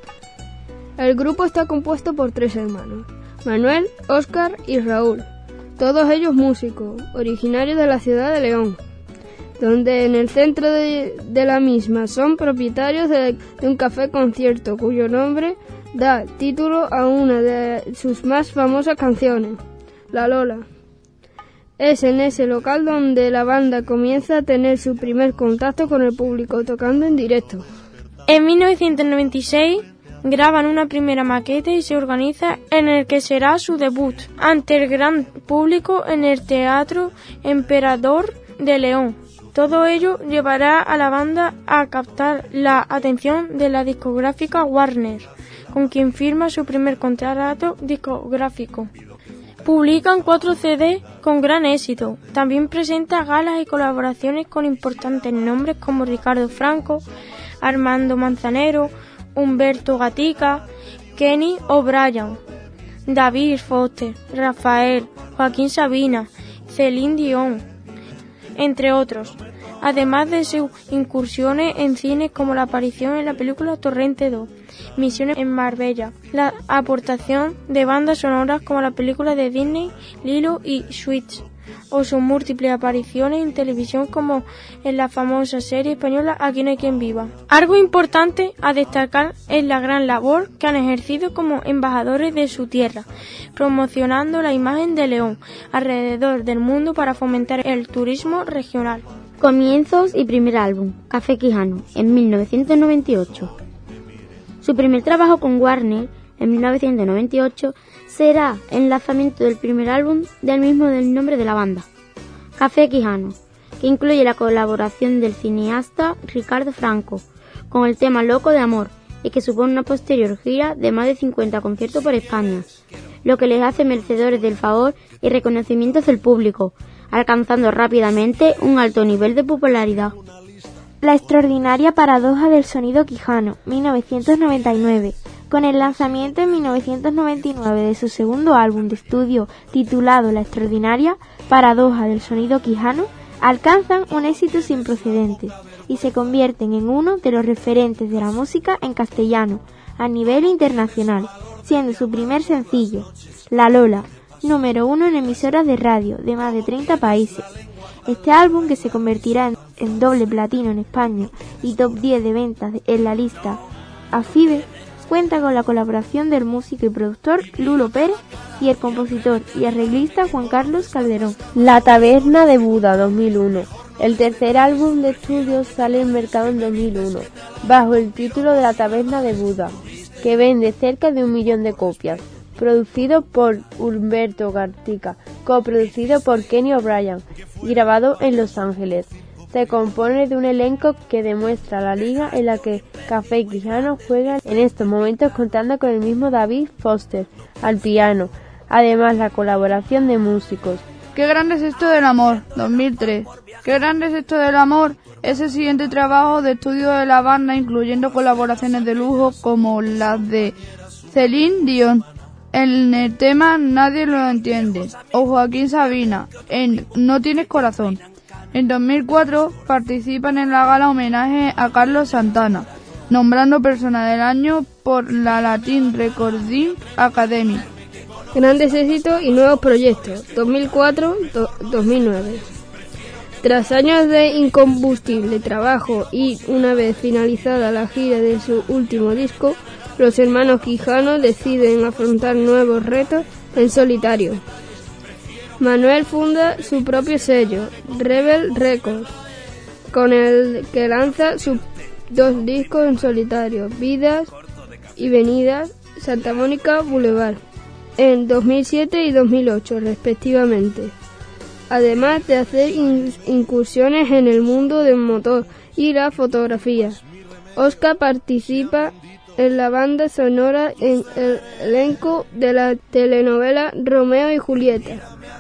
El grupo está compuesto por 3 hermanos, Manuel, Óscar y Raúl, todos ellos músicos, originarios de la ciudad de León, donde en el centro de la misma son propietarios de un café concierto cuyo nombre da título a una de sus más famosas canciones, La Lola. Es en ese local donde la banda comienza a tener su primer contacto con el público tocando en directo. En 1996 graban una primera maqueta y se organiza en el que será su debut ante el gran público en el Teatro Emperador de León. Todo ello llevará a la banda a captar la atención de la discográfica Warner, con quien firma su primer contrato discográfico. Publican 4 CD con gran éxito. También presenta galas y colaboraciones con importantes nombres como Ricardo Franco, Armando Manzanero, Humberto Gatica, Kenny O'Brien, David Foster, Rafael, Joaquín Sabina, Celine Dion, entre otros. Además de sus incursiones en cines como la aparición en la película Torrente 2, Misiones en Marbella, la aportación de bandas sonoras como la película de Disney Lilo y Stitch, o sus múltiples apariciones en televisión como en la famosa serie española Aquí no hay quien viva. Algo importante a destacar es la gran labor que han ejercido como embajadores de su tierra, promocionando la imagen de León alrededor del mundo para fomentar el turismo regional. Comienzos y primer álbum, Café Quijano, en 1998. Su primer trabajo con Warner, en 1998, será el lanzamiento del primer álbum del mismo del nombre de la banda, Café Quijano, que incluye la colaboración del cineasta Ricardo Franco con el tema Loco de Amor y que supone una posterior gira de más de 50 conciertos por España, lo que les hace merecedores del favor y reconocimientos del público, alcanzando rápidamente un alto nivel de popularidad. La extraordinaria paradoja del sonido quijano, 1999. Con el lanzamiento en 1999 de su segundo álbum de estudio titulado La extraordinaria paradoja del sonido quijano, alcanzan un éxito sin precedentes y se convierten en uno de los referentes de la música en castellano a nivel internacional, siendo su primer sencillo, La Lola, número 1 en emisoras de radio de más de 30 países. Este álbum, que se convertirá en doble platino en España y top 10 de ventas en la lista AFIBE, cuenta con la colaboración del músico y productor Lulo Pérez y el compositor y arreglista Juan Carlos Calderón. La Taberna de Buda, 2001. El tercer álbum de estudio sale en mercado en 2001, bajo el título de La Taberna de Buda, que vende cerca de 1 millón de copias. Producido por Humberto Gatica, coproducido por Kenny O'Brien y grabado en Los Ángeles. Se compone de un elenco que demuestra la liga en la que Café Quijano juega en estos momentos, contando con el mismo David Foster al piano, además la colaboración de músicos. ¡Qué grande es esto del amor! 2003. ¡Qué grande es esto del amor! Es el siguiente trabajo de estudio de la banda, incluyendo colaboraciones de lujo como las de Celine Dion en el tema Nadie lo entiende, o Joaquín Sabina en No tienes corazón. En 2004 participan en la gala homenaje a Carlos Santana, nombrando persona del año por la Latin Recording Academy. Grandes éxitos y nuevos proyectos, 2004-2009. Tras años de incombustible trabajo y una vez finalizada la gira de su último disco, los hermanos Quijano deciden afrontar nuevos retos en solitario. Manuel funda su propio sello, Rebel Records, con el que lanza sus 2 discos en solitario, Vidas y Venidas, Santa Mónica Boulevard, en 2007 y 2008 respectivamente, además de hacer incursiones en el mundo del motor y la fotografía. Oscar participa en la banda sonora en el elenco de la telenovela Romeo y Julieta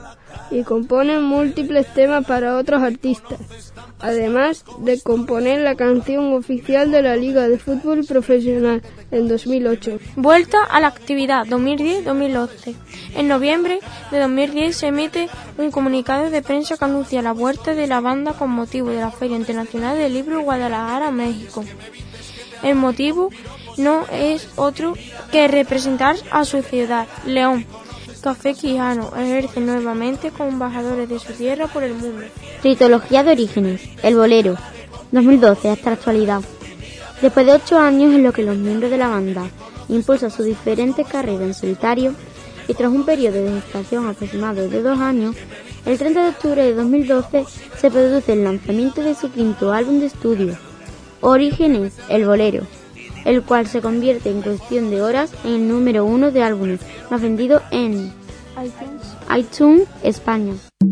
y compone múltiples temas para otros artistas, además de componer la canción oficial de la Liga de Fútbol Profesional en 2008. Vuelta a la actividad 2010-2011. En noviembre de 2010 se emite un comunicado de prensa que anuncia la vuelta de la banda con motivo de la Feria Internacional del Libro Guadalajara, México. El motivo no es otro que representar a su ciudad, León. Café Quijano ejerce nuevamente como embajadores de su tierra por el mundo. Tritología de orígenes, El Bolero, 2012 hasta la actualidad. Después de 8 años en los que los miembros de la banda impulsan sus diferentes carreras en solitario y tras un periodo de gestación aproximado de 2 años, el 30 de octubre de 2012 se produce el lanzamiento de su 5º álbum de estudio, Orígenes, El Bolero, el cual se convierte en cuestión de horas en el número 1 de álbumes más vendido en iTunes España.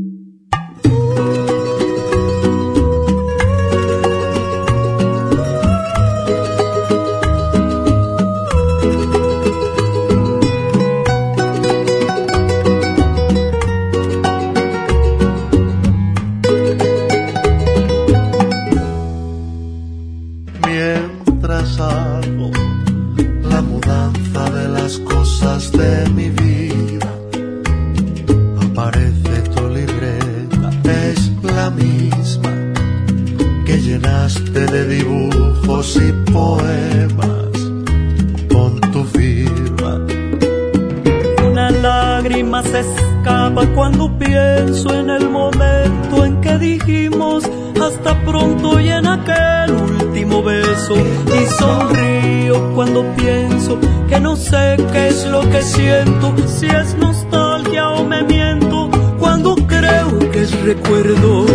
Mientras hago la mudanza de las cosas de mi vida, aparece tu libreta, es la misma que llenaste de dibujos y poemas con tu firma. Una lágrima se escapa escapa cuando pienso en el momento en que dijimos hasta pronto y en aquel último beso. Y sonrío cuando pienso que no sé qué es lo que siento, si es nostalgia o me miento, cuando creo que es recuerdo.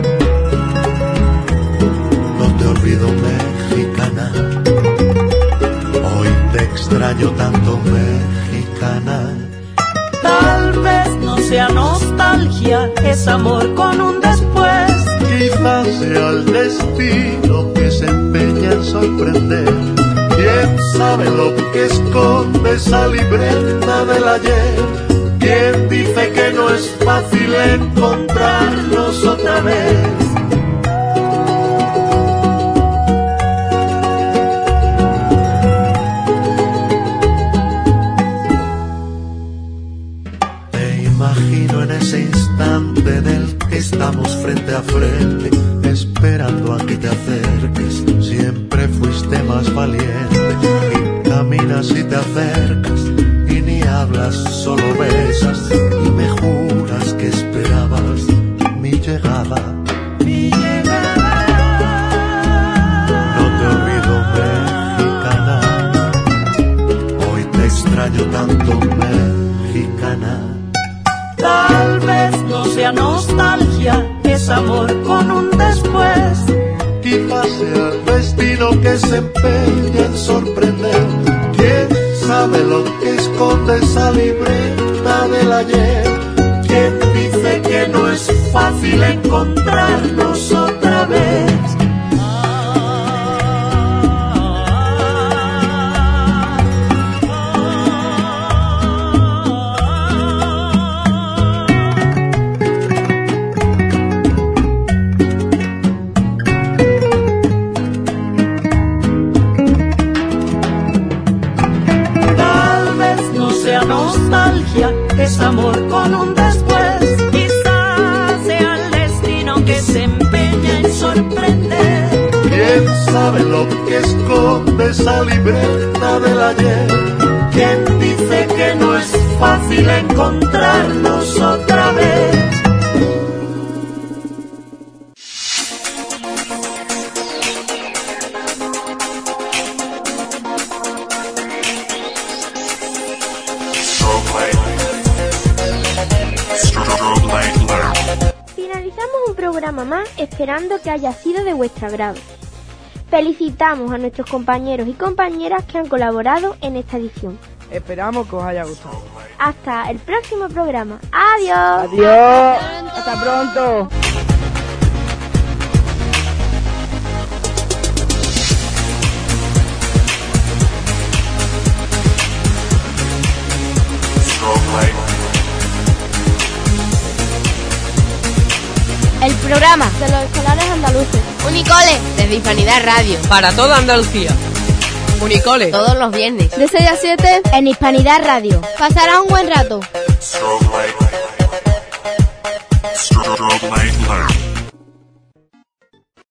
No te olvido, mexicana, hoy te extraño tanto, mexicana. Tal vez no sea nostalgia, es amor con un después. Quizás sea el destino que se empeña en sorprender. ¿Quién sabe lo que esconde esa libreta del ayer? ¿Quién dice que no es fácil encontrarnos otra vez? En ese instante en el que estamos frente a frente, esperando a que te acerques, siempre fuiste más valiente. Y caminas y te acercas, y ni hablas, solo besas, y me juras que esperabas mi llegada. Mi llegada. No te olvido, mexicana, hoy te extraño tanto, mexicana. Tal vez no sea nostalgia, es amor con un después. Quizás sea el destino que se empeña en sorprender. ¿Quién sabe lo que esconde esa libreta del ayer? ¿Quién dice que no es fácil encontrarnos otra vez? Es amor con un después. Quizás sea el destino que se empeña en sorprender. ¿Quién sabe lo que esconde esa libreta del ayer? ¿Quién dice que no es fácil encontrarnos otra vez? Finalizamos un programa más esperando que haya sido de vuestro agrado. Felicitamos a nuestros compañeros y compañeras que han colaborado en esta edición. Esperamos que os haya gustado. Hasta el próximo programa. ¡Adiós! ¡Adiós! ¡Hasta pronto! El programa de los escolares andaluces. Unicole, desde Hispanidad Radio. Para toda Andalucía. Unicole. Todos los viernes. De 6 a 7 en Hispanidad Radio. Pasará un buen rato. Strobe light learn.